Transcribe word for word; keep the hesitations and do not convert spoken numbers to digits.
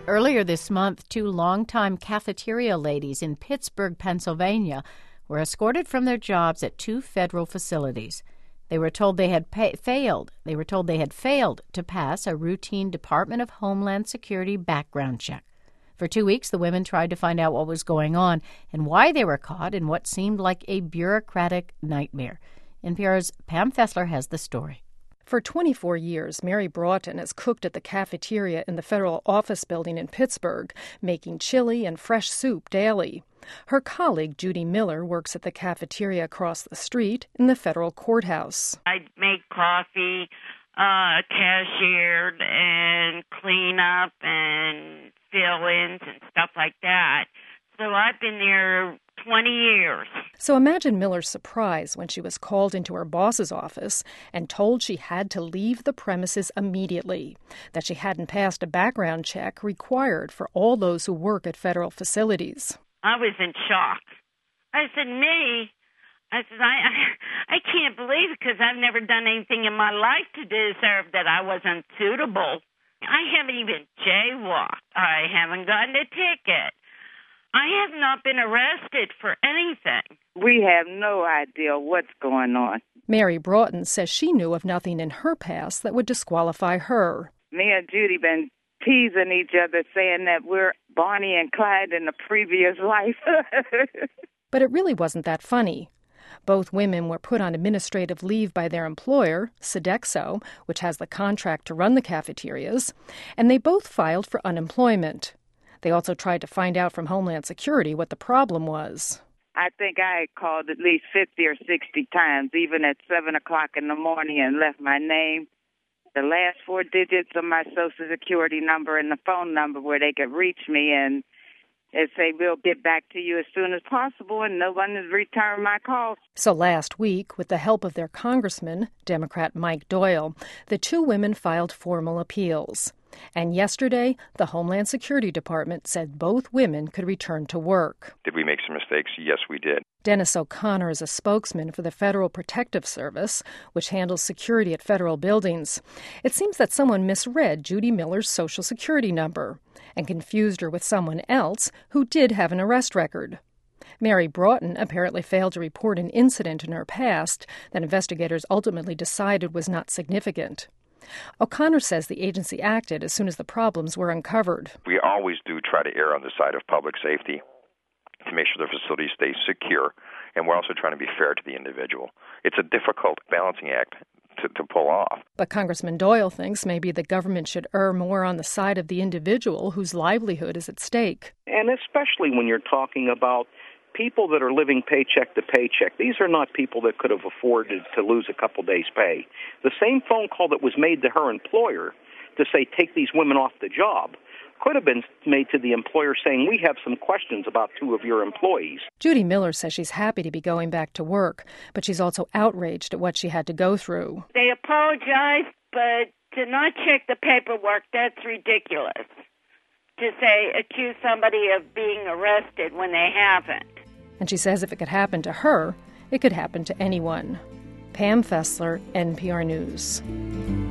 Earlier this month, two longtime cafeteria ladies in Pittsburgh, Pennsylvania, were escorted from their jobs at two federal facilities. They were told they had pay- failed. They were told they had failed to pass a routine Department of Homeland Security background check. For two weeks, the women tried to find out what was going on and why they were caught in what seemed like a bureaucratic nightmare. N P R's Pam Fessler has the story. For twenty-four years, Mary Broughton has cooked at the cafeteria in the federal office building in Pittsburgh, making chili and fresh soup daily. Her colleague, Judy Miller, works at the cafeteria across the street in the federal courthouse. I make coffee, uh, cashiered, and clean up and fill-ins and stuff like that. So I've been there twenty years. So imagine Miller's surprise when she was called into her boss's office and told she had to leave the premises immediately, that she hadn't passed a background check required for all those who work at federal facilities. I was in shock. I said, me? I said, I, I, I can't believe it because I've never done anything in my life to deserve that I wasn't suitable. I haven't even jaywalked. I haven't gotten a ticket. I have not been arrested for anything. We have no idea what's going on. Mary Broughton says she knew of nothing in her past that would disqualify her. Me and Judy been teasing each other, saying that we're Bonnie and Clyde in the previous life. But it really wasn't that funny. Both women were put on administrative leave by their employer, Sodexo, which has the contract to run the cafeterias, and they both filed for unemployment. They also tried to find out from Homeland Security what the problem was. I think I had called at least fifty or sixty times, even at seven o'clock in the morning, and left my name, the last four digits of my Social Security number, and the phone number where they could reach me, and they say, we'll get back to you as soon as possible, and no one has returned my call. So last week, with the help of their congressman, Democrat Mike Doyle, the two women filed formal appeals. And yesterday, the Homeland Security Department said both women could return to work. Did we make some mistakes? Yes, we did. Dennis O'Connor is a spokesman for the Federal Protective Service, which handles security at federal buildings. It seems that someone misread Judy Miller's Social Security number and confused her with someone else who did have an arrest record. Mary Broughton apparently failed to report an incident in her past that investigators ultimately decided was not significant. O'Connor says the agency acted as soon as the problems were uncovered. We always do try to err on the side of public safety to make sure the facility stays secure, and we're also trying to be fair to the individual. It's a difficult balancing act to, to pull off. But Congressman Doyle thinks maybe the government should err more on the side of the individual whose livelihood is at stake. And especially when you're talking about people that are living paycheck to paycheck. These are not people that could have afforded to lose a couple days' pay. The same phone call that was made to her employer to say, take these women off the job, could have been made to the employer saying, we have some questions about two of your employees. Judy Miller says she's happy to be going back to work, but she's also outraged at what she had to go through. They apologized, but to not check the paperwork, that's ridiculous. To say, accuse somebody of being arrested when they haven't. And she says if it could happen to her, it could happen to anyone. Pam Fessler, N P R News.